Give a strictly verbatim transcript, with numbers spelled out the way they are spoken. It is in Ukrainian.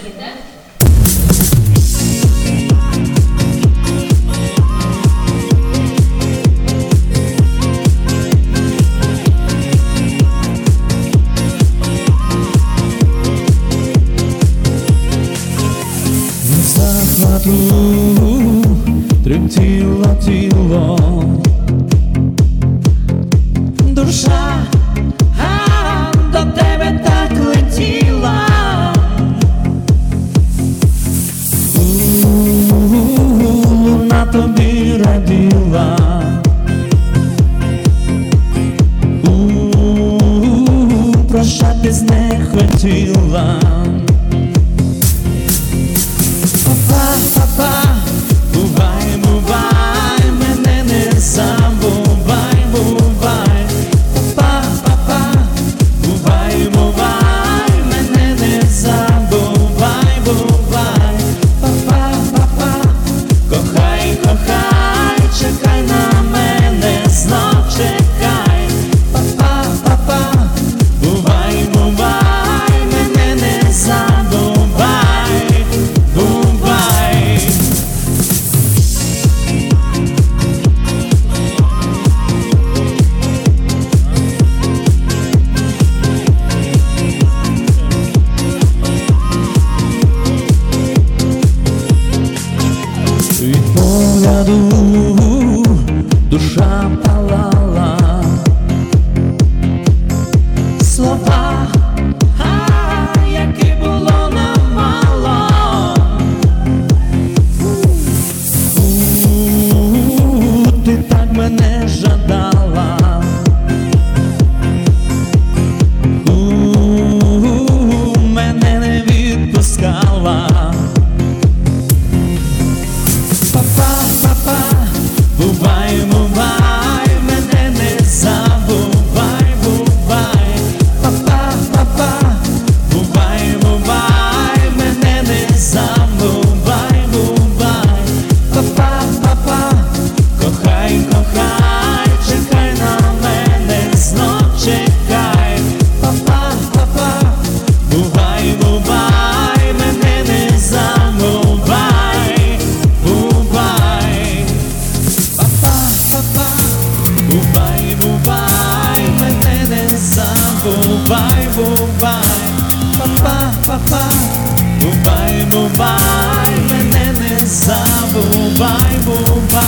Розумієте? Захвату тремтіло тіло, душа а, до тебе так летіла, луна тобі раділа, прощатись не хотіла. Папа, папа, бувай, бувай, мене не забувай, бувай. Папа, папа, бувай, бувай, мене не забувай, бувай. Папа, папа, кохай, кохай, чекай на мене, знов чекай. Папа, папа, бувай, бувай, мене не забувай. Від погляду душа палала, слова, а, які було нам мало. У, ти так мене жадала, у, мене не відпускала. Папа, папа, бувай, бувай, мене не забувай, бувай. Папа, папа, бувай, бувай, мене не забувай, бувай. Папа, папа, кохай, кохай, чекай на мене, знов чекай. Папа, папа, бувай, бувай, мене не забувай. Бувай, бувай, мене не забувай, бувай. Папа, папа, бувай, бувай, мене не забувай, бувай.